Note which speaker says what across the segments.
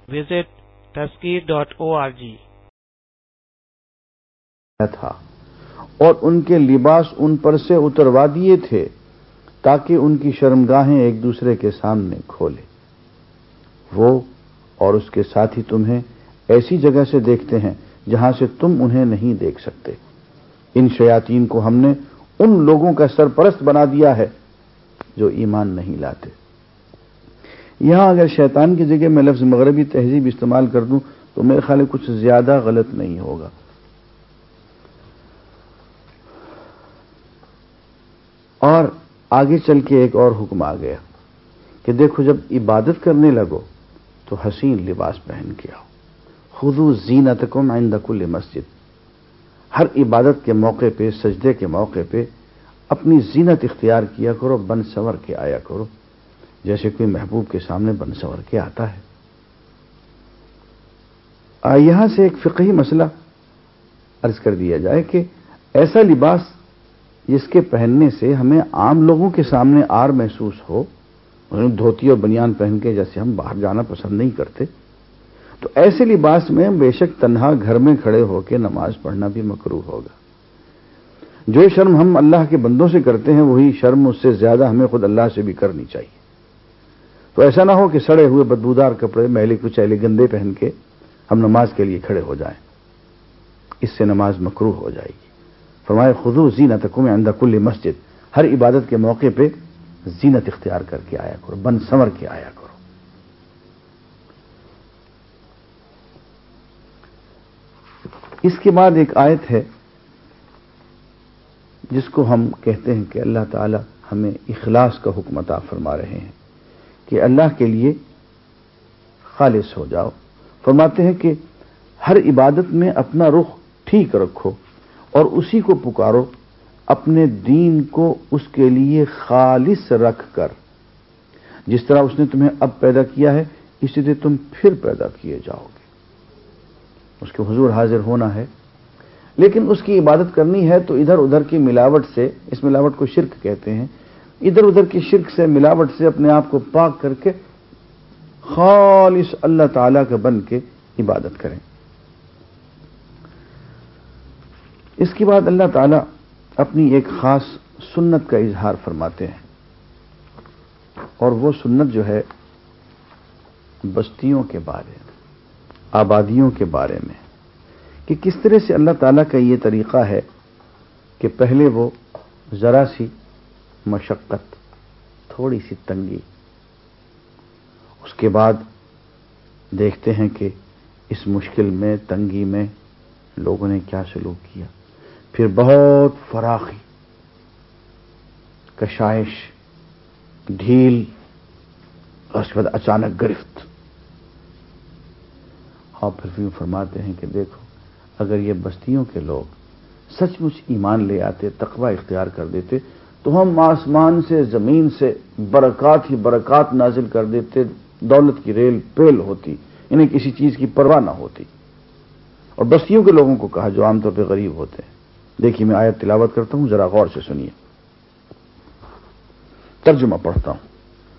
Speaker 1: visit taskir.org.
Speaker 2: تھا اور ان کے لباس ان پر سے اتروا دیے تھے تاکہ ان کی شرمگاہیں ایک دوسرے کے سامنے کھولے. وہ اور اس کے ساتھی تمہیں ایسی جگہ سے دیکھتے ہیں جہاں سے تم انہیں نہیں دیکھ سکتے. ان شیاطین کو ہم نے ان لوگوں کا سرپرست بنا دیا ہے جو ایمان نہیں لاتے. یہاں اگر شیطان کی جگہ میں لفظ مغربی تہذیب استعمال کر دوں تو میرے خیال کچھ زیادہ غلط نہیں ہوگا. اور آگے چل کے ایک اور حکم آ گیا کہ دیکھو جب عبادت کرنے لگو تو حسین لباس پہن کے آؤ. خذوا زینتکم عند کل مسجد. ہر عبادت کے موقع پہ، سجدے کے موقع پہ اپنی زینت اختیار کیا کرو، بن سنور کے آیا کرو جیسے کوئی محبوب کے سامنے بن سنور کے آتا ہے. یہاں سے ایک فقہی مسئلہ عرض کر دیا جائے کہ ایسا لباس جس کے پہننے سے ہمیں عام لوگوں کے سامنے آر محسوس ہو، دھوتی اور بنیان پہن کے جیسے ہم باہر جانا پسند نہیں کرتے، تو ایسے لباس میں بے شک تنہا گھر میں کھڑے ہو کے نماز پڑھنا بھی مکروہ ہوگا. جو شرم ہم اللہ کے بندوں سے کرتے ہیں وہی شرم اس سے زیادہ ہمیں خود اللہ سے بھی کرنی چاہیے. تو ایسا نہ ہو کہ سڑے ہوئے بدبودار کپڑے، میلے کچیلے گندے پہن کے ہم نماز کے لیے کھڑے ہو جائیں، اس سے نماز مکروہ ہو جائے گی. فرمائے خذوا زینتکم عند کل مسجد. ہر عبادت کے موقع پہ زینت اختیار کر کے آیا کرو، بن سنور کے آیا کرو. اس کے بعد ایک آیت ہے جس کو ہم کہتے ہیں کہ اللہ تعالی ہمیں اخلاص کا حکم عطا فرما رہے ہیں کہ اللہ کے لیے خالص ہو جاؤ. فرماتے ہیں کہ ہر عبادت میں اپنا رخ ٹھیک رکھو اور اسی کو پکارو، اپنے دین کو اس کے لیے خالص رکھ کر. جس طرح اس نے تمہیں اب پیدا کیا ہے اسی طرح تم پھر پیدا کیے جاؤ گے. اس کے حضور حاضر ہونا ہے، لیکن اس کی عبادت کرنی ہے تو ادھر ادھر کی ملاوٹ سے، اس ملاوٹ کو شرک کہتے ہیں، ادھر ادھر کی شرک سے، ملاوٹ سے اپنے آپ کو پاک کر کے خالص اللہ تعالی کا بن کے عبادت کریں. اس کے بعد اللہ تعالیٰ اپنی ایک خاص سنت کا اظہار فرماتے ہیں، اور وہ سنت جو ہے بستیوں کے بارے میں، آبادیوں کے بارے میں، کہ کس طرح سے اللہ تعالیٰ کا یہ طریقہ ہے کہ پہلے وہ ذرا سی مشقت، تھوڑی سی تنگی، اس کے بعد دیکھتے ہیں کہ اس مشکل میں، تنگی میں لوگوں نے کیا سلوک کیا، پھر بہت فراخی، کشائش، ڈھیل، اور اس کے بعد اچانک گرفت. اور پھر فرماتے ہیں کہ دیکھو اگر یہ بستیوں کے لوگ سچ مچ ایمان لے آتے، تقوی اختیار کر دیتے تو ہم آسمان سے، زمین سے برکات ہی برکات نازل کر دیتے، دولت کی ریل پیل ہوتی، انہیں کسی چیز کی پرواہ نہ ہوتی. اور بستیوں کے لوگوں کو کہا جو عام طور پہ غریب ہوتے ہیں. دیکھیے میں آیت تلاوت کرتا ہوں، ذرا غور سے سنیے، ترجمہ پڑھتا ہوں.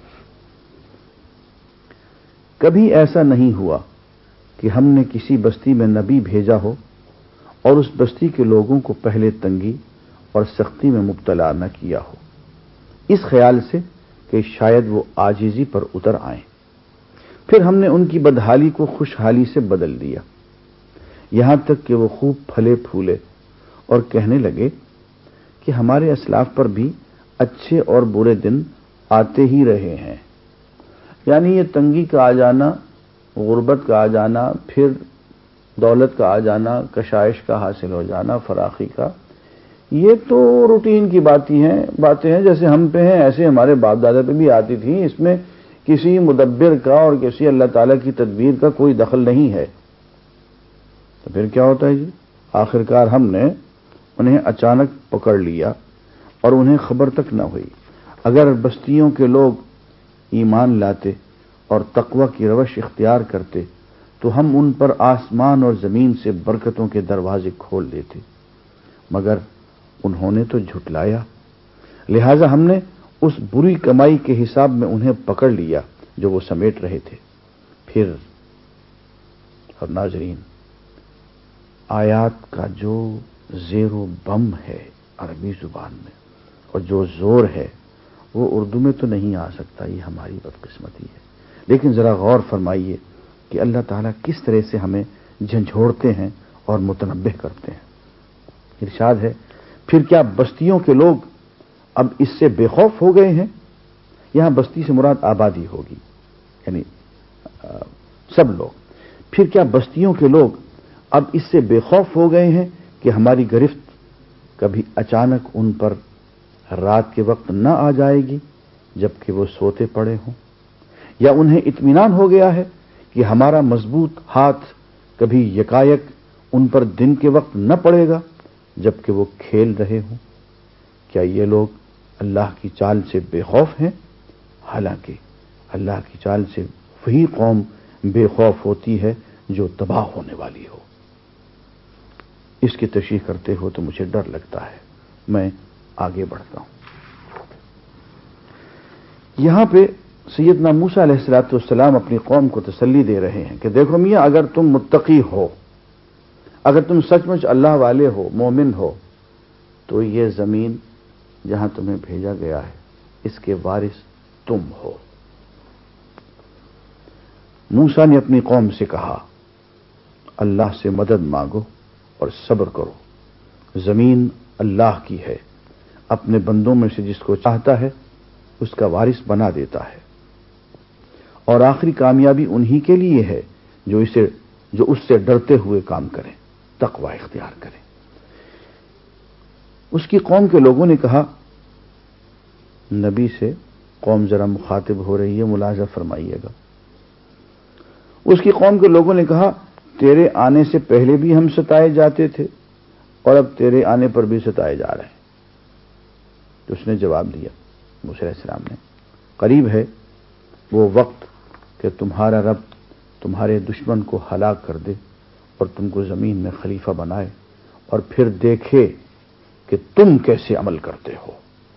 Speaker 2: کبھی ایسا نہیں ہوا کہ ہم نے کسی بستی میں نبی بھیجا ہو اور اس بستی کے لوگوں کو پہلے تنگی اور سختی میں مبتلا نہ کیا ہو، اس خیال سے کہ شاید وہ عاجزی پر اتر آئیں. پھر ہم نے ان کی بدحالی کو خوشحالی سے بدل دیا، یہاں تک کہ وہ خوب پھلے پھولے اور کہنے لگے کہ ہمارے اسلاف پر بھی اچھے اور برے دن آتے ہی رہے ہیں. یعنی یہ تنگی کا آ جانا، غربت کا آ جانا، پھر دولت کا آ جانا، کشائش کا حاصل ہو جانا، فراخی کا، یہ تو روٹین کی باتیں ہیں جیسے ہم پہ ہیں ایسے ہمارے باپ دادا پہ بھی آتی تھی. اس میں کسی مدبر کا اور کسی اللہ تعالیٰ کی تدبیر کا کوئی دخل نہیں ہے. تو پھر کیا ہوتا ہے جی؟ آخرکار ہم نے انہیں اچانک پکڑ لیا اور انہیں خبر تک نہ ہوئی. اگر بستیوں کے لوگ ایمان لاتے اور تقوی کی روش اختیار کرتے تو ہم ان پر آسمان اور زمین سے برکتوں کے دروازے کھول دیتے، مگر انہوں نے تو جھٹلایا، لہذا ہم نے اس بری کمائی کے حساب میں انہیں پکڑ لیا جو وہ سمیٹ رہے تھے. پھر اور ناظرین، آیات کا جو زیر و بم ہے عربی زبان میں اور جو زور ہے وہ اردو میں تو نہیں آ سکتا، یہ ہماری بدقسمتی ہے۔ لیکن ذرا غور فرمائیے کہ اللہ تعالیٰ کس طرح سے ہمیں جھنجھوڑتے ہیں اور متنبہ کرتے ہیں۔ ارشاد ہے، پھر کیا بستیوں کے لوگ اب اس سے بے خوف ہو گئے ہیں؟ یہاں بستی سے مراد آبادی ہوگی، یعنی سب لوگ۔ پھر کیا بستیوں کے لوگ اب اس سے بے خوف ہو گئے ہیں کہ ہماری گرفت کبھی اچانک ان پر رات کے وقت نہ آ جائے گی جبکہ وہ سوتے پڑے ہوں؟ یا انہیں اطمینان ہو گیا ہے کہ ہمارا مضبوط ہاتھ کبھی یکایک ان پر دن کے وقت نہ پڑے گا جبکہ وہ کھیل رہے ہوں؟ کیا یہ لوگ اللہ کی چال سے بے خوف ہیں؟ حالانکہ اللہ کی چال سے وہی قوم بے خوف ہوتی ہے جو تباہ ہونے والی ہو۔ اس کی تشریح کرتے ہو تو مجھے ڈر لگتا ہے، میں آگے بڑھتا ہوں۔ یہاں پہ سیدنا موسیٰ علیہ الصلوۃ والسلام اپنی قوم کو تسلی دے رہے ہیں کہ دیکھو میاں، اگر تم متقی ہو، اگر تم سچ مچ اللہ والے ہو، مومن ہو، تو یہ زمین جہاں تمہیں بھیجا گیا ہے اس کے وارث تم ہو۔ موسیٰ نے اپنی قوم سے کہا، اللہ سے مدد مانگو اور صبر کرو، زمین اللہ کی ہے، اپنے بندوں میں سے جس کو چاہتا ہے اس کا وارث بنا دیتا ہے، اور آخری کامیابی انہی کے لیے ہے جو اس سے ڈرتے ہوئے کام کریں، تقوی اختیار کریں۔ اس کی قوم کے لوگوں نے کہا، نبی سے قوم ذرا مخاطب ہو رہی ہے، ملاحظہ فرمائیے گا۔ اس کی قوم کے لوگوں نے کہا، تیرے آنے سے پہلے بھی ہم ستائے جاتے تھے اور اب تیرے آنے پر بھی ستائے جا رہے ہیں۔ تو اس نے جواب دیا، موسیٰ علیہ السلام نے، قریب ہے وہ وقت کہ تمہارا رب تمہارے دشمن کو ہلاک کر دے اور تم کو زمین میں خلیفہ بنائے اور پھر دیکھے کہ تم کیسے عمل کرتے ہو۔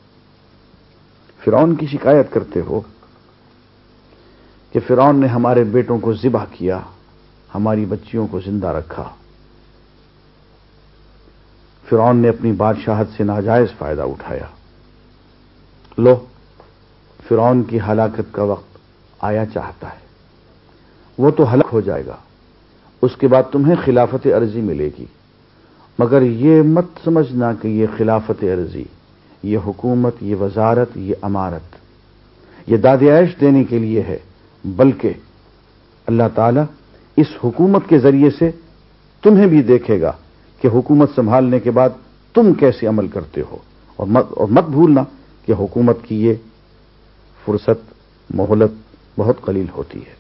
Speaker 2: فرعون کی شکایت کرتے ہو کہ فرعون نے ہمارے بیٹوں کو ذبح کیا، ہماری بچیوں کو زندہ رکھا، فرعون نے اپنی بادشاہت سے ناجائز فائدہ اٹھایا۔ لو، فرعون کی ہلاکت کا وقت آیا چاہتا ہے، وہ تو ہلاک ہو جائے گا، اس کے بعد تمہیں خلافت ارضی ملے گی، مگر یہ مت سمجھنا کہ یہ خلافت ارضی، یہ حکومت، یہ وزارت، یہ امارت، یہ داد عیش دینے کے لیے ہے، بلکہ اللہ تعالیٰ اس حکومت کے ذریعے سے تمہیں بھی دیکھے گا کہ حکومت سنبھالنے کے بعد تم کیسے عمل کرتے ہو، اور مت بھولنا کہ حکومت کی یہ فرصت، مہلت بہت قلیل ہوتی ہے۔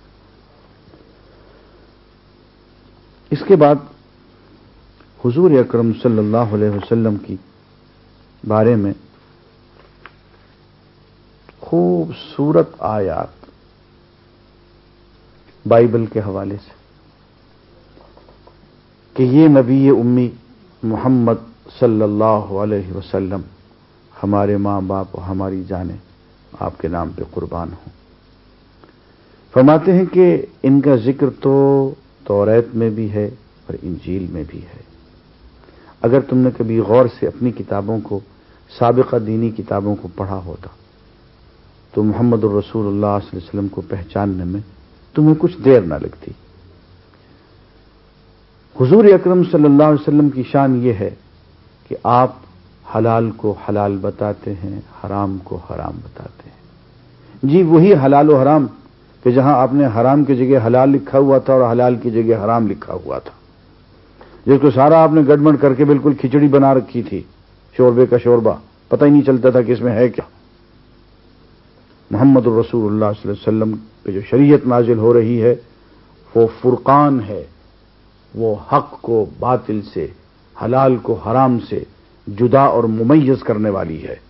Speaker 2: اس کے بعد حضور اکرم صلی اللہ علیہ وسلم کی بارے میں خوبصورت آیات بائبل کے حوالے سے کہ یہ نبی امی محمد صلی اللہ علیہ وسلم ہمارے ماں باپ اور ہماری جانیں آپ کے نام پہ قربان ہوں۔ فرماتے ہیں کہ ان کا ذکر تو توریت میں بھی ہے اور انجیل میں بھی ہے۔ اگر تم نے کبھی غور سے اپنی کتابوں کو، سابقہ دینی کتابوں کو پڑھا ہوتا تو محمد الرسول اللہ صلی اللہ علیہ وسلم کو پہچاننے میں تمہیں کچھ دیر نہ لگتی۔ حضور اکرم صلی اللہ علیہ وسلم کی شان یہ ہے کہ آپ حلال کو حلال بتاتے ہیں، حرام کو حرام بتاتے ہیں۔ جی وہی حلال و حرام کہ جہاں آپ نے حرام کی جگہ حلال لکھا ہوا تھا اور حلال کی جگہ حرام لکھا ہوا تھا، جس کو سارا آپ نے گڑبڑ کر کے بالکل کھچڑی بنا رکھی تھی، شوربے کا شوربہ، پتہ ہی نہیں چلتا تھا کہ اس میں ہے کیا۔ محمد الرسول اللہ صلی اللہ علیہ وسلم پہ جو شریعت نازل ہو رہی ہے وہ فرقان ہے، وہ حق کو باطل سے، حلال کو حرام سے جدا اور ممیز کرنے والی ہے۔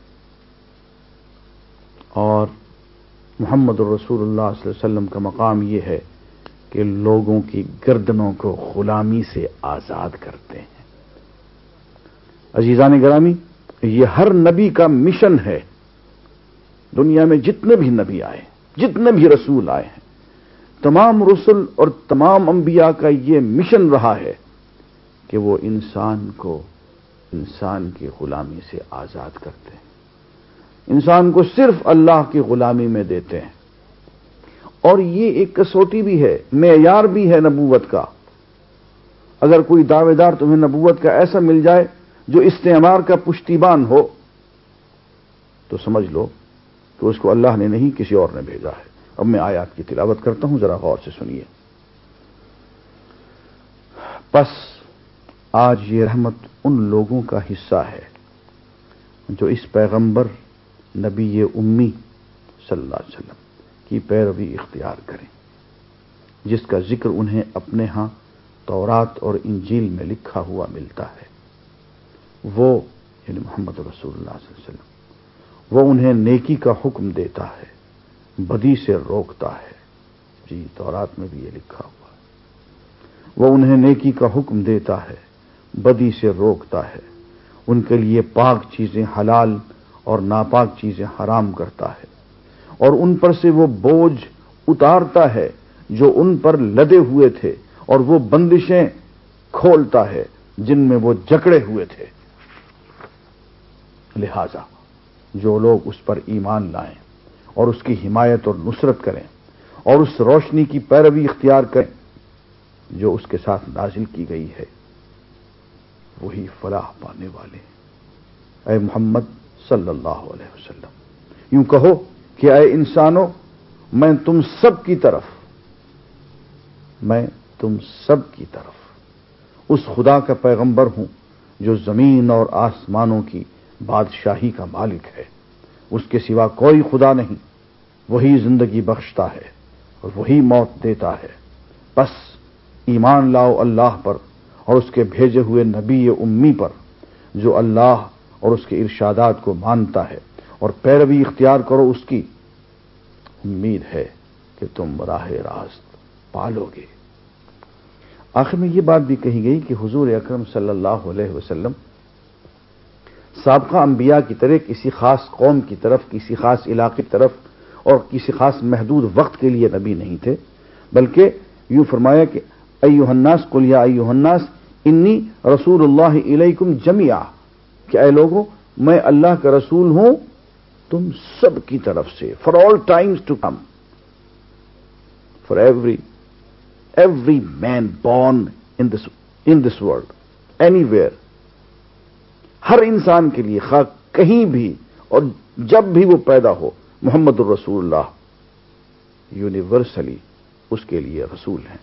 Speaker 2: اور محمد الرسول اللہ صلی اللہ علیہ وسلم کا مقام یہ ہے کہ لوگوں کی گردنوں کو غلامی سے آزاد کرتے ہیں۔ عزیزان گرامی، یہ ہر نبی کا مشن ہے۔ دنیا میں جتنے بھی نبی آئے، جتنے بھی رسول آئے ہیں، تمام رسل اور تمام انبیاء کا یہ مشن رہا ہے کہ وہ انسان کو انسان کی غلامی سے آزاد کرتے ہیں، انسان کو صرف اللہ کی غلامی میں دیتے ہیں۔ اور یہ ایک کسوٹی بھی ہے، معیار بھی ہے نبوت کا۔ اگر کوئی دعوے دار تمہیں نبوت کا ایسا مل جائے جو استعمار کا پشتیبان ہو تو سمجھ لو کہ اس کو اللہ نے نہیں کسی اور نے بھیجا ہے۔ اب میں آیات کی تلاوت کرتا ہوں، ذرا غور سے سنیے۔ پس آج یہ رحمت ان لوگوں کا حصہ ہے جو اس پیغمبر نبی امی صلی اللہ علیہ وسلم کی پیروی اختیار کریں، جس کا ذکر انہیں اپنے ہاں تورات اور انجیل میں لکھا ہوا ملتا ہے۔ وہ یعنی محمد رسول اللہ صلی اللہ علیہ وسلم وہ انہیں نیکی کا حکم دیتا ہے، بدی سے روکتا ہے۔ جی تورات میں بھی یہ لکھا ہوا ہے، وہ انہیں نیکی کا حکم دیتا ہے، بدی سے روکتا ہے، ان کے لیے پاک چیزیں حلال اور ناپاک چیزیں حرام کرتا ہے، اور ان پر سے وہ بوجھ اتارتا ہے جو ان پر لدے ہوئے تھے، اور وہ بندشیں کھولتا ہے جن میں وہ جکڑے ہوئے تھے۔ لہذا جو لوگ اس پر ایمان لائیں اور اس کی حمایت اور نصرت کریں اور اس روشنی کی پیروی اختیار کریں جو اس کے ساتھ نازل کی گئی ہے، وہی فلاح پانے والے ہیں۔ اے محمد صلی اللہ علیہ وسلم، یوں کہو کہ اے انسانوں، میں تم سب کی طرف اس خدا کا پیغمبر ہوں جو زمین اور آسمانوں کی بادشاہی کا مالک ہے۔ اس کے سوا کوئی خدا نہیں، وہی زندگی بخشتا ہے اور وہی موت دیتا ہے۔ بس ایمان لاؤ اللہ پر اور اس کے بھیجے ہوئے نبی امی پر، جو اللہ اور اس کے ارشادات کو مانتا ہے، اور پیروی اختیار کرو اس کی۔ امید ہے کہ تم راہ راست پالو گے۔ آخر میں یہ بات بھی کہی گئی کہ حضور اکرم صلی اللہ علیہ وسلم سابقہ انبیاء کی طرح کسی خاص قوم کی طرف، کسی خاص علاقے کی طرف اور کسی خاص محدود وقت کے لیے نبی نہیں تھے، بلکہ یوں فرمایا کہ ایھا الناس قل یا ایھا الناس انی رسول اللہ الیکم جمیعا، کہ اے لوگوں، میں اللہ کا رسول ہوں تم سب کی طرف سے، for all times to come, for every man born in this world, anywhere, ہر انسان کے لیے، خواہ کہیں بھی اور جب بھی وہ پیدا ہو، محمد الرسول اللہ یونیورسلی اس کے لیے رسول ہیں۔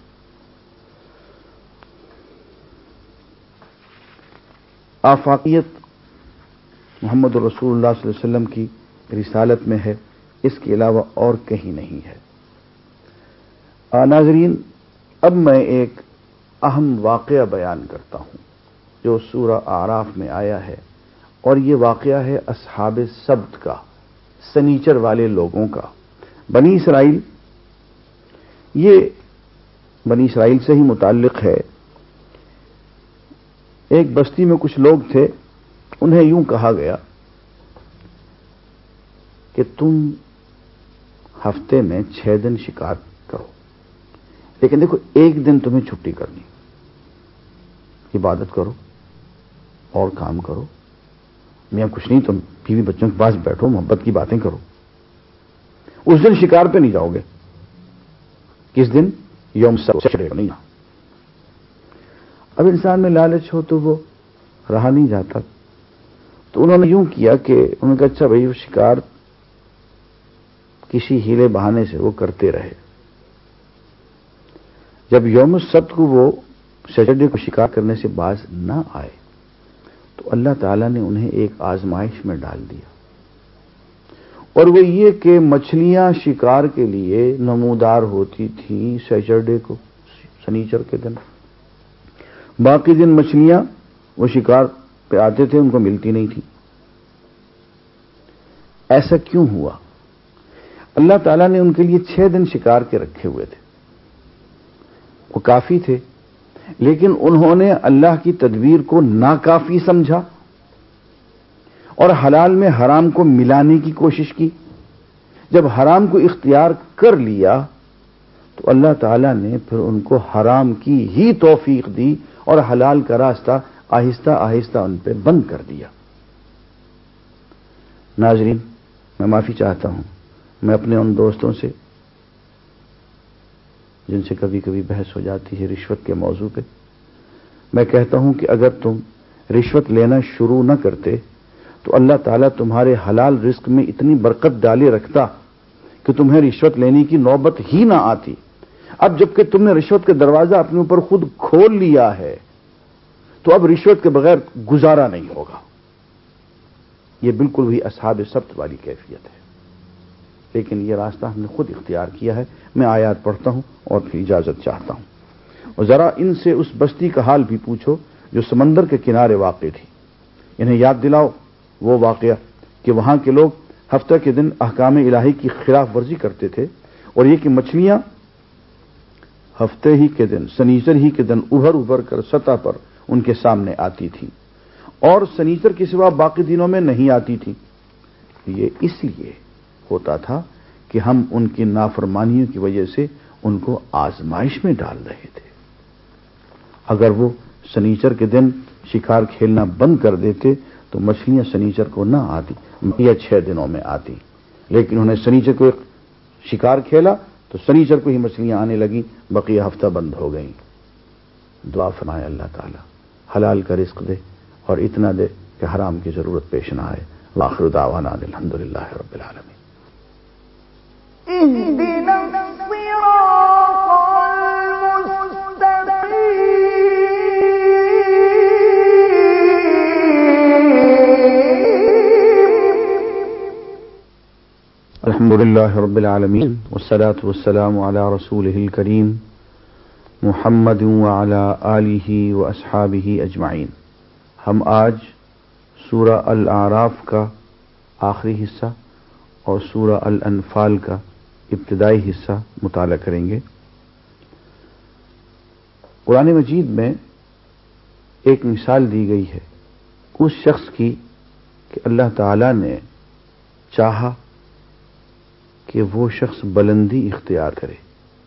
Speaker 2: آفاقیت محمد الرسول اللہ صلی اللہ علیہ وسلم کی رسالت میں ہے، اس کے علاوہ اور کہیں نہیں ہے۔ ناظرین، اب میں ایک اہم واقعہ بیان کرتا ہوں جو سورہ اعراف میں آیا ہے، اور یہ واقعہ ہے اصحاب سبت کا، سنیچر والے لوگوں کا۔ بنی اسرائیل، یہ بنی اسرائیل سے ہی متعلق ہے۔ ایک بستی میں کچھ لوگ تھے، انہیں یوں کہا گیا کہ تم ہفتے میں 6 دن شکار کرو، لیکن دیکھو ایک دن تمہیں چھٹی کرنی، عبادت کرو اور کام کرو، میاں کچھ نہیں، تم بیوی بچوں کے پاس بیٹھو، محبت کی باتیں کرو، اس دن شکار پہ نہیں جاؤ گے۔ کس دن؟ یوم سبت نہیں۔ اب انسان میں لالچ ہو تو وہ رہا نہیں جاتا، تو انہوں نے یوں کیا کہ انہوں نے کہا اچھا بھائی، وہ شکار کسی ہیلے بہانے سے وہ کرتے رہے۔ جب یوم السبت کو وہ سیٹرڈے کو شکار کرنے سے باز نہ آئے تو اللہ تعالیٰ نے انہیں ایک آزمائش میں ڈال دیا، اور وہ یہ کہ مچھلیاں شکار کے لیے نمودار ہوتی تھیں سیٹرڈے کو، سنیچر کے دن، باقی دن مچھلیاں وہ شکار پہ آتے تھے، ان کو ملتی نہیں تھی۔ ایسا کیوں ہوا؟ اللہ تعالیٰ نے ان کے لیے 6 دن شکار کے رکھے ہوئے تھے، وہ کافی تھے، لیکن انہوں نے اللہ کی تدبیر کو ناکافی سمجھا اور حلال میں حرام کو ملانے کی کوشش کی۔ جب حرام کو اختیار کر لیا تو اللہ تعالیٰ نے پھر ان کو حرام کی ہی توفیق دی اور حلال کا راستہ آہستہ آہستہ ان پہ بند کر دیا۔ ناظرین، میں معافی چاہتا ہوں، میں اپنے ان دوستوں سے جن سے کبھی کبھی بحث ہو جاتی ہے رشوت کے موضوع پہ، میں کہتا ہوں کہ اگر تم رشوت لینا شروع نہ کرتے تو اللہ تعالیٰ تمہارے حلال رزق میں اتنی برکت ڈالے رکھتا کہ تمہیں رشوت لینے کی نوبت ہی نہ آتی۔ اب جبکہ تم نے رشوت کا دروازہ اپنے اوپر خود کھول لیا ہے تو اب رشوت کے بغیر گزارا نہیں ہوگا۔ یہ بالکل بھی اصحاب سبت والی کیفیت ہے، لیکن یہ راستہ ہم نے خود اختیار کیا ہے۔ میں آیات پڑھتا ہوں اور پھر اجازت چاہتا ہوں۔ اور ذرا ان سے اس بستی کا حال بھی پوچھو جو سمندر کے کنارے واقع تھی۔ انہیں یاد دلاؤ وہ واقعہ کہ وہاں کے لوگ ہفتہ کے دن احکام الہی کی خلاف ورزی کرتے تھے، اور یہ کہ مچھلیاں ہفتے ہی کے دن، سنیچر ہی کے دن ابھر ابھر کر سطح پر ان کے سامنے آتی تھی، اور سنیچر کے سوا باقی دنوں میں نہیں آتی تھی۔ یہ اس لیے ہوتا تھا کہ ہم ان کی نافرمانیوں کی وجہ سے ان کو آزمائش میں ڈال رہے تھے۔ اگر وہ سنیچر کے دن شکار کھیلنا بند کر دیتے تو مچھلیاں سنیچر کو نہ آتی یا 6 دنوں میں آتی، لیکن انہیں سنیچر کو شکار کھیلا تو سنیچر کو ہی مچھلیاں آنے لگی، بقیہ ہفتہ بند ہو گئیں۔ دعا فرمائے اللہ تعالی حلال کا رزق دے اور اتنا دے کہ حرام کی ضرورت پیش نہ آئے۔ وآخر دعوانا الحمدللہ رب العالمین۔
Speaker 3: اهدنا الصراط المستقيم
Speaker 2: الحمدللہ رب العالمین والصلاة والسلام علی رسولہ الکریم محمد وعلی آلہ واصحابہ اجمعین۔ ہم آج سورہ الاعراف کا آخری حصہ اور سورہ الانفال کا ابتدائی حصہ مطالعہ کریں گے۔ قرآن مجید میں ایک مثال دی گئی ہے اس شخص کی کہ اللہ تعالی نے چاہا کہ وہ شخص بلندی اختیار کرے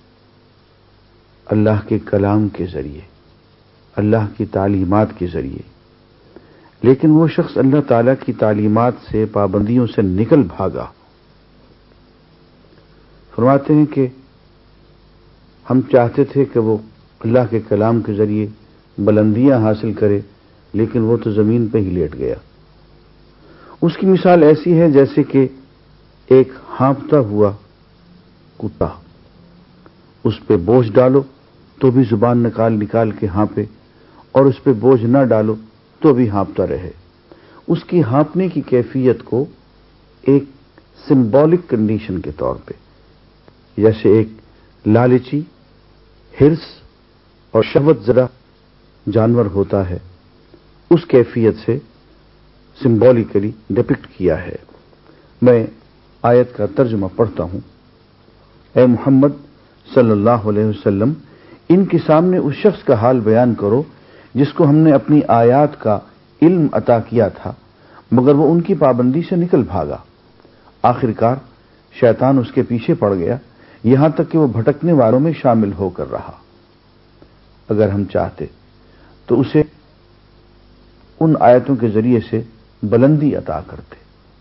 Speaker 2: اللہ کے کلام کے ذریعے، اللہ کی تعلیمات کے ذریعے، لیکن وہ شخص اللہ تعالیٰ کی تعلیمات سے، پابندیوں سے نکل بھاگا۔ فرماتے ہیں کہ ہم چاہتے تھے کہ وہ اللہ کے کلام کے ذریعے بلندیاں حاصل کرے، لیکن وہ تو زمین پہ ہی لیٹ گیا۔ اس کی مثال ایسی ہے جیسے کہ ایک ہانپتا ہوا کتا، اس پہ بوجھ ڈالو تو بھی زبان نکال کے ہانپے، اور اس پہ بوجھ نہ ڈالو تو بھی ہانپتا رہے۔ اس کی ہانپنے کی کیفیت کو ایک سمبولک کنڈیشن کے طور پہ، جیسے ایک لالچی، ہرس اور شہوت زدہ جانور ہوتا ہے، اس کیفیت سے سمبولیکلی ڈپکٹ کیا ہے۔ میں آیت کا ترجمہ پڑھتا ہوں۔ اے محمد صلی اللہ علیہ وسلم، ان کے سامنے اس شخص کا حال بیان کرو جس کو ہم نے اپنی آیات کا علم عطا کیا تھا، مگر وہ ان کی پابندی سے نکل بھاگا۔ آخرکار شیطان اس کے پیچھے پڑ گیا، یہاں تک کہ وہ بھٹکنے والوں میں شامل ہو کر رہا۔ اگر ہم چاہتے تو اسے ان آیتوں کے ذریعے سے بلندی عطا کرتے۔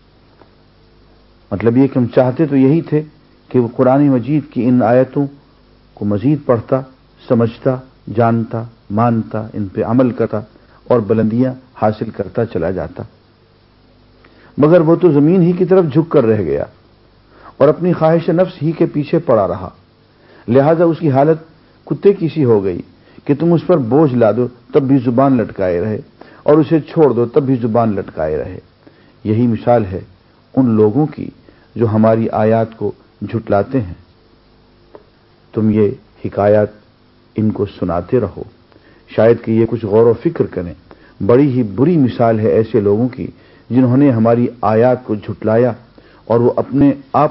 Speaker 2: مطلب یہ کہ ہم چاہتے تو یہی تھے کہ وہ قرآن مجید کی ان آیتوں کو مزید پڑھتا، سمجھتا، جانتا، مانتا، ان پہ عمل کرتا اور بلندیاں حاصل کرتا چلا جاتا، مگر وہ تو زمین ہی کی طرف جھک کر رہ گیا اور اپنی خواہش نفس ہی کے پیچھے پڑا رہا۔ لہذا اس کی حالت کتے کی سی ہو گئی کہ تم اس پر بوجھ لا دو تب بھی زبان لٹکائے رہے، اور اسے چھوڑ دو تب بھی زبان لٹکائے رہے۔ یہی مثال ہے ان لوگوں کی جو ہماری آیات کو جھٹلاتے ہیں۔ تم یہ حکایات ان کو سناتے رہو، شاید کہ یہ کچھ غور و فکر کریں۔ بڑی ہی بری مثال ہے ایسے لوگوں کی جنہوں نے ہماری آیات کو جھٹلایا اور وہ اپنے آپ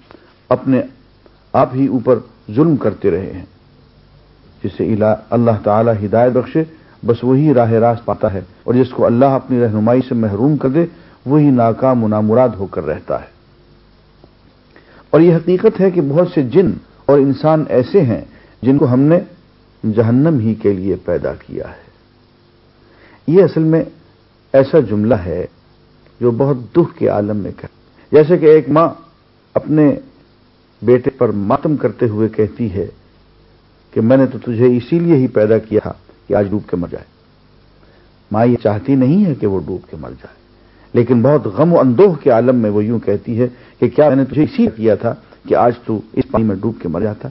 Speaker 2: ہی اوپر ظلم کرتے رہے ہیں۔ جسے اللہ تعالی ہدایت بخشے بس وہی راہ راست پاتا ہے، اور جس کو اللہ اپنی رہنمائی سے محروم کر دے وہی ناکام و نامراد ہو کر رہتا ہے۔ اور یہ حقیقت ہے کہ بہت سے جن اور انسان ایسے ہیں جن کو ہم نے جہنم ہی کے لیے پیدا کیا ہے۔ یہ اصل میں ایسا جملہ ہے جو بہت دکھ کے عالم میں کہا، جیسے کہ ایک ماں اپنے بیٹے پر ماتم کرتے ہوئے کہتی ہے کہ میں نے تو تجھے اسی لیے ہی پیدا کیا تھا کہ آج ڈوب کے مر جائے۔ ماں یہ چاہتی نہیں ہے کہ وہ ڈوب کے مر جائے، لیکن بہت غم و اندوہ کے عالم میں وہ یوں کہتی ہے کہ کیا میں نے تجھے اسی لیے کیا تھا کہ آج تو اس پانی میں ڈوب کے مر جاتا۔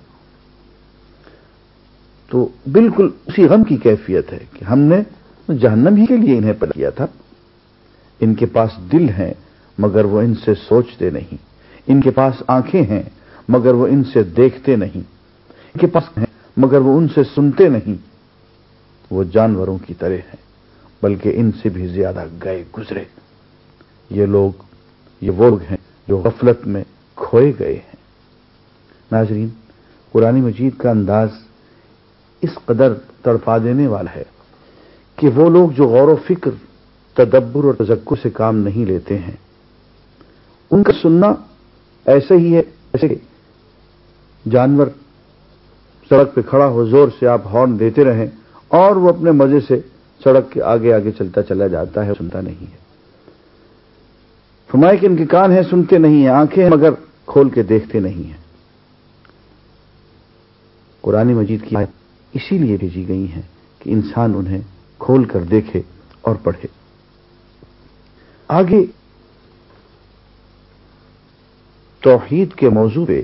Speaker 2: تو بالکل اسی غم کی کیفیت ہے کہ ہم نے جہنم ہی کے لیے انہیں پیدا کیا تھا۔ ان کے پاس دل ہیں مگر وہ ان سے سوچتے نہیں، ان کے پاس آنکھیں ہیں مگر وہ ان سے دیکھتے نہیں، ان کے پاس ہیں مگر وہ ان سے سنتے نہیں۔ وہ جانوروں کی طرح ہیں بلکہ ان سے بھی زیادہ گئے گزرے۔ یہ وہ لوگ ہیں جو غفلت میں کھوئے گئے ہیں۔ ناظرین، قرآن مجید کا انداز اس قدر تڑپا دینے والا ہے کہ وہ لوگ جو غور و فکر، تدبر اور تذکر سے کام نہیں لیتے ہیں، ان کا سننا ایسا ہی ہے جیسے جانور سڑک پہ کھڑا ہو، زور سے آپ ہارن دیتے رہیں اور وہ اپنے مزے سے سڑک کے آگے آگے چلتا چلا جاتا ہے، سنتا نہیں ہے۔ فرمایا کہ ان کے کان ہیں سنتے نہیں ہیں، آنکھیں ہیں مگر کھول کے دیکھتے نہیں ہیں۔ قرآن مجید کی آیت اسی لیے بھیجی گئی ہیں کہ انسان انہیں کھول کر دیکھے اور پڑھے۔ آگے توحید کے موضوع پہ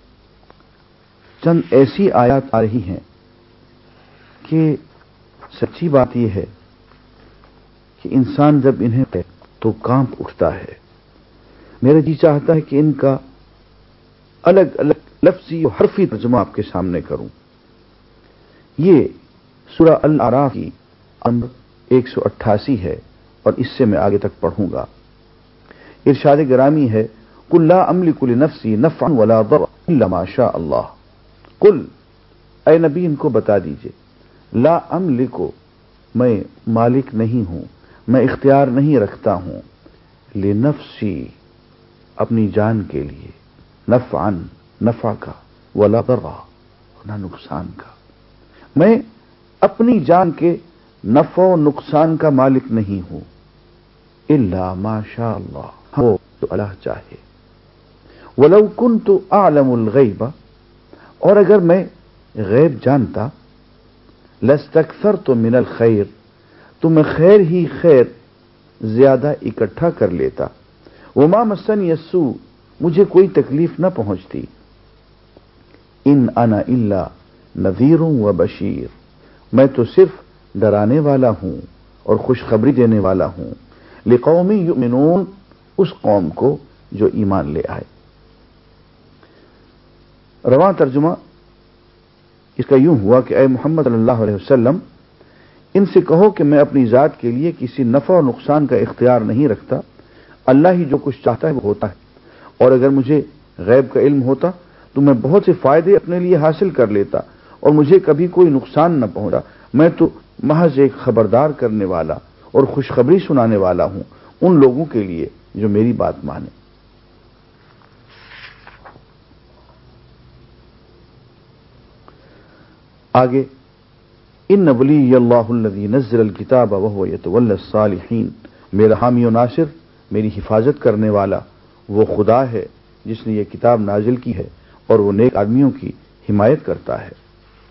Speaker 2: چند ایسی آیات آ رہی ہیں کہ سچی بات یہ ہے کہ انسان جب انہیں پڑھے تو کانپ اٹھتا ہے۔ میرا جی چاہتا ہے کہ ان کا الگ الگ لفظی اور حرفی ترجمہ آپ کے سامنے کروں۔ یہ سورہ الاعراف کی نمبر 188 ہے اور اس سے میں آگے تک پڑھوں گا۔ ارشاد گرامی ہے، قل لا املک لنفسی نفعا ولا ضرا الا ما شاء اللہ۔ قل، اے نبی ان کو بتا دیجئے، لا املک، میں مالک نہیں ہوں، میں اختیار نہیں رکھتا ہوں، لنفسی، اپنی جان کے لیے، نفعا، نفع کا، ولا ضرا، نہ نقصان کا، میں اپنی جان کے نفع و نقصان کا مالک نہیں ہوں، الا ما شاء اللہ، وہ تو اللہ چاہے، ولو کنت اعلم الغیب، اور اگر میں غیب جانتا، لاستکثرت من الخیر، تو میں خیر ہی خیر زیادہ اکٹھا کر لیتا، وما مسنی السوء، مجھے کوئی تکلیف نہ پہنچتی، ان انا الا نذیر و بشیر، میں تو صرف ڈرانے والا ہوں اور خوشخبری دینے والا ہوں، لقوم یؤمنون، اس قوم کو جو ایمان لے آئے۔ رواں ترجمہ اس کا یوں ہوا کہ اے محمد صلی اللہ علیہ وسلم، ان سے کہو کہ میں اپنی ذات کے لیے کسی نفع و نقصان کا اختیار نہیں رکھتا، اللہ ہی جو کچھ چاہتا ہے وہ ہوتا ہے، اور اگر مجھے غیب کا علم ہوتا تو میں بہت سے فائدے اپنے لیے حاصل کر لیتا اور مجھے کبھی کوئی نقصان نہ پہنچا، میں تو محض ایک خبردار کرنے والا اور خوشخبری سنانے والا ہوں ان لوگوں کے لیے جو میری بات مانے۔ آگے، ان ولی اللہ الذی نزل الکتاب وهو یتولی الصالحین، میرا حامی و ناصر، میری حفاظت کرنے والا وہ خدا ہے جس نے یہ کتاب نازل کی ہے اور وہ نیک آدمیوں کی حمایت کرتا ہے۔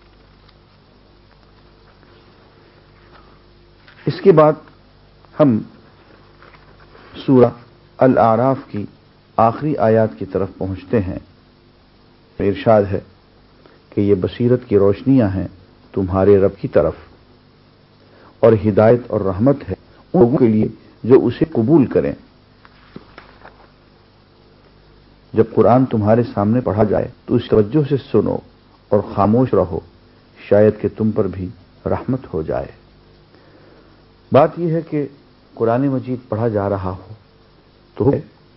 Speaker 2: اس کے بعد ہم سورہ الاعراف کی آخری آیات کی طرف پہنچتے ہیں۔ ارشاد ہے کہ یہ بصیرت کی روشنیاں ہیں تمہارے رب کی طرف، اور ہدایت اور رحمت ہے ان لوگوں کے لیے جو اسے قبول کریں۔ جب قرآن تمہارے سامنے پڑھا جائے تو اس توجہ سے سنو اور خاموش رہو، شاید کہ تم پر بھی رحمت ہو جائے۔ بات یہ ہے کہ قرآن مجید پڑھا جا رہا ہو تو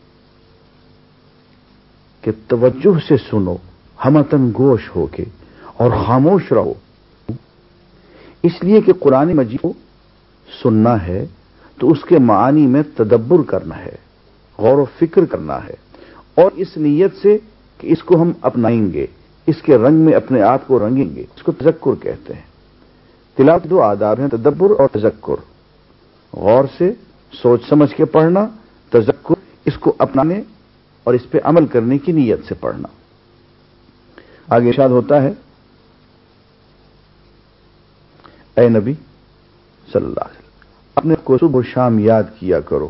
Speaker 2: کہ توجہ سے سنو، ہمتن گوش ہو کے، اور خاموش رہو، اس لیے کہ قرآن مجید کو سننا ہے تو اس کے معانی میں تدبر کرنا ہے، غور و فکر کرنا ہے، اور اس نیت سے کہ اس کو ہم اپنائیں گے، اس کے رنگ میں اپنے آپ کو رنگیں گے، اس کو تذکر کہتے ہیں۔ تلاوت دو آداب ہیں، تدبر اور تذکر۔ غور سے سوچ سمجھ کے پڑھنا، تذکر اس کو اپنانے اور اس پہ عمل کرنے کی نیت سے پڑھنا۔ آگے ارشاد ہوتا ہے، اے نبی صلی اللہ علیہ وسلم، اپنے کو صبح و شام یاد کیا کرو،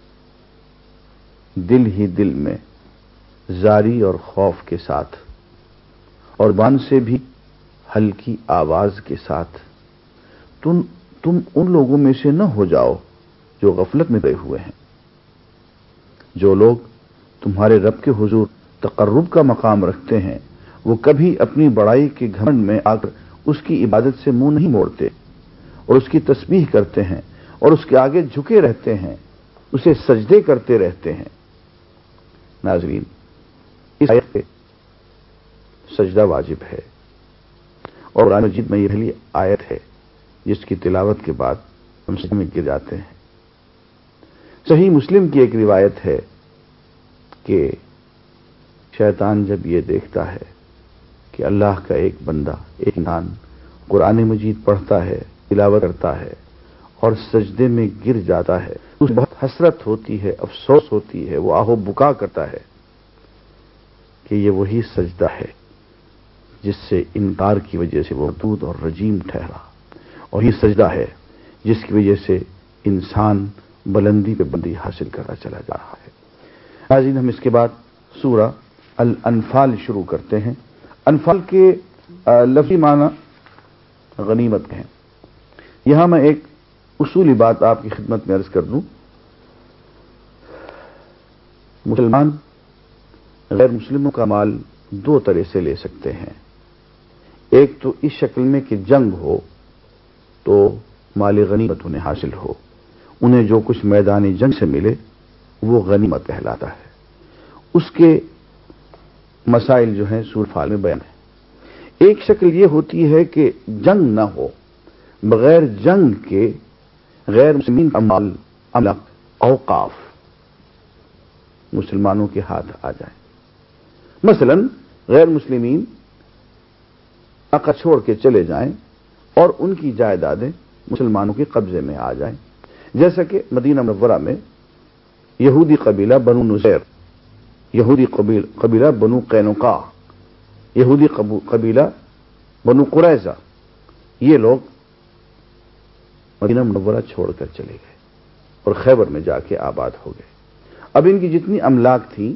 Speaker 2: دل ہی دل میں، زاری اور خوف کے ساتھ، اور زبان سے بھی ہلکی آواز کے ساتھ۔ تم ان لوگوں میں سے نہ ہو جاؤ جو غفلت میں گئے ہوئے ہیں۔ جو لوگ تمہارے رب کے حضور تقرب کا مقام رکھتے ہیں، وہ کبھی اپنی بڑائی کے گھمنڈ میں آ کر اس کی عبادت سے منہ نہیں موڑتے، اور اس کی تسبیح کرتے ہیں اور اس کے آگے جھکے رہتے ہیں، اسے سجدے کرتے رہتے ہیں۔ ناظرین، اس آیت پہ سجدہ واجب ہے، اور قرآن مجید میں یہ پہلی آیت ہے جس کی تلاوت کے بعد ہم سجدے میں گر جاتے ہیں۔ صحیح مسلم کی ایک روایت ہے کہ شیطان جب یہ دیکھتا ہے کہ اللہ کا ایک بندہ، ایک انسان قرآن مجید پڑھتا ہے، تلاوت کرتا ہے اور سجدے میں گر جاتا ہے، اسے بہت حسرت ہوتی ہے، افسوس ہوتی ہے، وہ آہ و بکا کرتا ہے کہ یہ وہی سجدہ ہے جس سے انکار کی وجہ سے وہ مردود اور رجیم ٹھہرا، اور یہ سجدہ ہے جس کی وجہ سے انسان بلندی پہ بلندی حاصل کرتا چلا جا رہا ہے۔ ناظرین، ہم اس کے بعد سورہ الانفال شروع کرتے ہیں۔ انفال کے لفظی معنی غنیمت ہیں۔ یہاں میں ایک اصولی بات آپ کی خدمت میں عرض کر دوں۔ مسلمان غیر مسلموں کا مال دو طرح سے لے سکتے ہیں۔ ایک تو اس شکل میں کہ جنگ ہو تو مال غنیمت انہیں حاصل ہو، انہیں جو کچھ میدان جنگ سے ملے وہ غنیمت کہلاتا ہے۔ اس کے مسائل جو ہیں سورہ انفال میں بیان ہے۔ ایک شکل یہ ہوتی ہے کہ جنگ نہ ہو، بغیر جنگ کے غیر مسلمین کا مال، املاک، اوقاف مسلمانوں کے ہاتھ آ جائیں۔ مثلا غیر مسلمین علاقہ چھوڑ کے چلے جائیں اور ان کی جائیدادیں مسلمانوں کے قبضے میں آ جائیں، جیسا کہ مدینہ منورہ میں یہودی قبیلہ بنو نذیر، یہودی قبیلہ بنو قینقاع، یہودی قبیلہ بنو قریظہ، یہ لوگ مدینہ منورہ چھوڑ کر چلے گئے اور خیبر میں جا کے آباد ہو گئے۔ اب ان کی جتنی املاک تھیں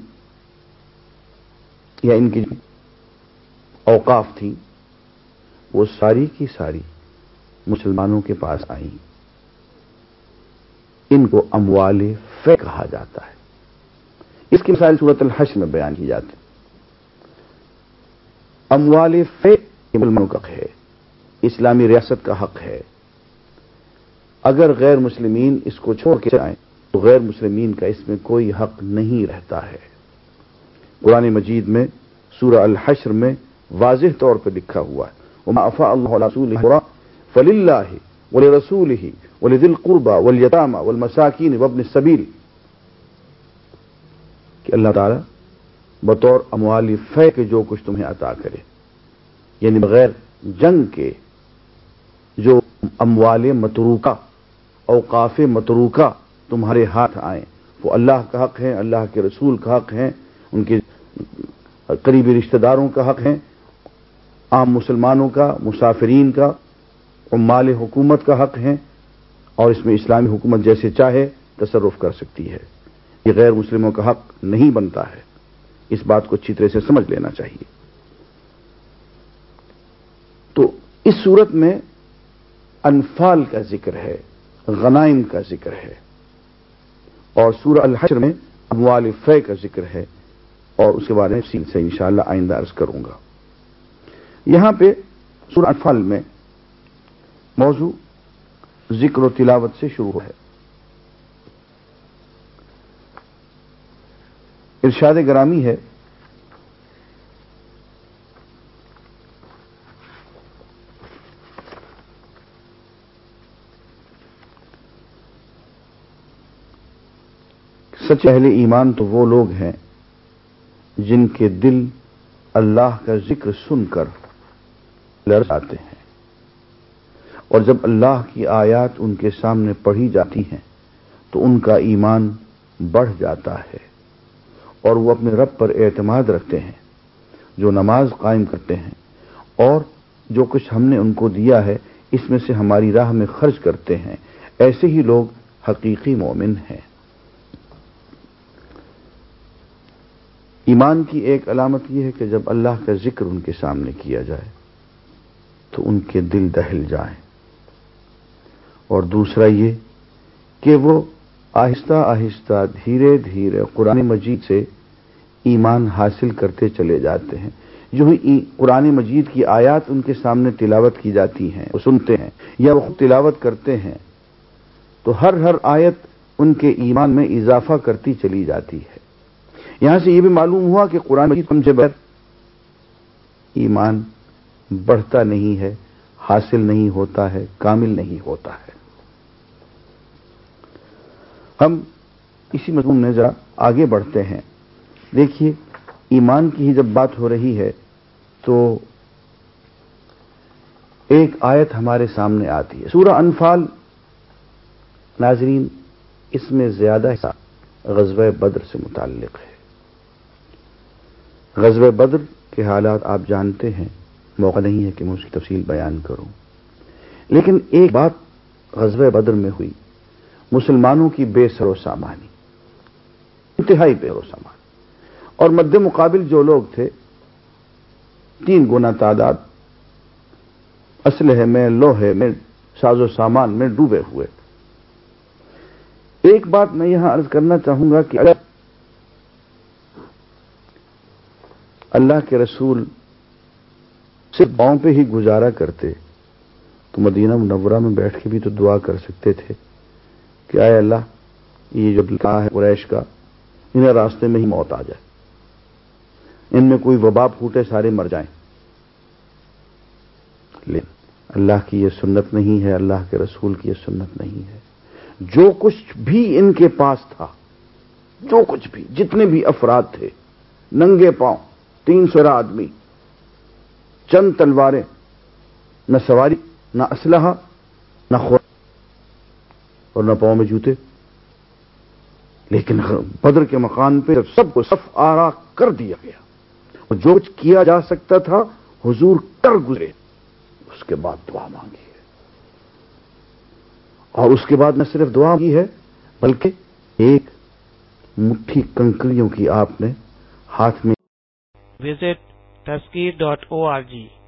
Speaker 2: یا ان کی اوقاف تھیں، وہ ساری کی ساری مسلمانوں کے پاس آئیں۔ ان کو اموال فے کہا جاتا ہے۔ اس کی مثال سورۃ الحشر میں بیان کی جاتی ہے۔ اموال فے مسلمانوں کا حق ہے، اسلامی ریاست کا حق ہے۔ اگر غیر مسلمین اس کو چھوڑ کے جائیں تو غیر مسلمین کا اس میں کوئی حق نہیں رہتا ہے۔ قرآن مجید میں سورہ الحشر میں واضح طور پہ لکھا ہوا ہے، وما افاء اللہ علی رسولہ فللہ ولرسولہ ولذی القربى والیتامى والمساکین وابن السبیل، کہ اللہ تعالیٰ بطور اموال فے کے جو کچھ تمہیں عطا کرے، یعنی بغیر جنگ کے جو اموال متروکہ، اوقاف متروکہ تمہارے ہاتھ آئیں، وہ اللہ کا حق ہے، اللہ کے رسول کا حق ہے، ان کے قریبی رشتہ داروں کا حق ہے، عام مسلمانوں کا، مسافرین کا، عمال حکومت کا حق ہے، اور اس میں اسلامی حکومت جیسے چاہے تصرف کر سکتی ہے۔ یہ غیر مسلموں کا حق نہیں بنتا ہے۔ اس بات کو اچھی طرح سے سمجھ لینا چاہیے۔ تو اس صورت میں انفال کا ذکر ہے، غنائم کا ذکر ہے، اور سورہ الحشر میں اموال فے کا ذکر ہے، اور اس کے بارے میں تفصیل سے انشاءاللہ آئندہ عرض کروں گا۔ یہاں پہ سورہ انفال میں موضوع ذکر و تلاوت سے شروع ہے۔ ارشاد گرامی ہے، سچے اہل ایمان تو وہ لوگ ہیں جن کے دل اللہ کا ذکر سن کر لرز آتے ہیں، اور جب اللہ کی آیات ان کے سامنے پڑھی جاتی ہیں تو ان کا ایمان بڑھ جاتا ہے اور وہ اپنے رب پر اعتماد رکھتے ہیں، جو نماز قائم کرتے ہیں اور جو کچھ ہم نے ان کو دیا ہے اس میں سے ہماری راہ میں خرچ کرتے ہیں، ایسے ہی لوگ حقیقی مومن ہیں۔ ایمان کی ایک علامت یہ ہے کہ جب اللہ کا ذکر ان کے سامنے کیا جائے تو ان کے دل دہل جائیں، اور دوسرا یہ کہ وہ آہستہ آہستہ دھیرے دھیرے قرآن مجید سے ایمان حاصل کرتے چلے جاتے ہیں۔ جو ہی قرآن مجید کی آیات ان کے سامنے تلاوت کی جاتی ہیں، وہ سنتے ہیں یا وہ خود تلاوت کرتے ہیں، تو ہر آیت ان کے ایمان میں اضافہ کرتی چلی جاتی ہے۔ یہاں سے یہ بھی معلوم ہوا کہ قرآن مجید سمجھے بغیر ایمان بڑھتا نہیں ہے، حاصل نہیں ہوتا ہے، کامل نہیں ہوتا ہے۔ ہم اسی مضمون میں ذرا آگے بڑھتے ہیں۔ دیکھیے، ایمان کی ہی جب بات ہو رہی ہے تو ایک آیت ہمارے سامنے آتی ہے، سورہ انفال۔ ناظرین، اس میں زیادہ حصہ غزوہ بدر سے متعلق ہے۔ غزوہ بدر کے حالات آپ جانتے ہیں، موقع نہیں ہے کہ میں اس کی تفصیل بیان کروں، لیکن ایک بات غزوہ بدر میں ہوئی، مسلمانوں کی بے سر و سامانی، انتہائی بے سر و سامان، اور مد مقابل جو لوگ تھے 3 گنا تعداد، اسلحے میں، لوہے میں، ساز و سامان میں ڈوبے ہوئے۔ ایک بات میں یہاں عرض کرنا چاہوں گا کہ اگر اللہ کے رسول صرف پاؤں پہ ہی گزارا کرتے تو مدینہ منورہ میں بیٹھ کے بھی تو دعا کر سکتے تھے کہ اے اللہ، یہ جو لکھا ہے قریش کا، انہیں راستے میں ہی موت آ جائے، ان میں کوئی وبا پھوٹے، سارے مر جائیں۔ لیکن اللہ کی یہ سنت نہیں ہے، اللہ کے رسول کی یہ سنت نہیں ہے۔ جو کچھ بھی ان کے پاس تھا، جو کچھ بھی، جتنے بھی افراد تھے، ننگے پاؤں، 300 آدمی، چند تلواریں، نہ سواری، نہ اسلحہ، نہ خوراک، اور نہ پاؤں میں جوتے، لیکن بدر کے مقام پہ سب کو صف آرا کر دیا گیا، اور جو کچھ کیا جا سکتا تھا حضور کر گزرے۔ اس کے بعد دعا مانگی ہے، اور اس کے بعد نہ صرف دعا کی ہے بلکہ ایک مٹھی کنکریوں کی آپ نے ہاتھ میں۔
Speaker 1: Visit Taskir.org